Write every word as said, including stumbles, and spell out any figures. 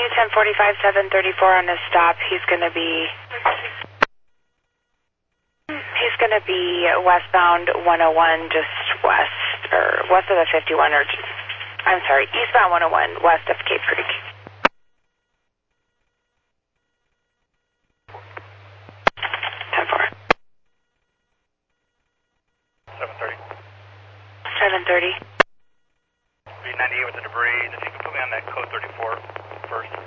ten forty-five, seven thirty-four on his stop. He's going to be, he's going to be westbound one oh one, just west, or west of the fifty-one, or, I'm sorry, eastbound one oh one, west of Cape Creek. ten four. seven thirty. seven thirty. three ninety-eight with the debris. If you can put me on that code thirty-four first.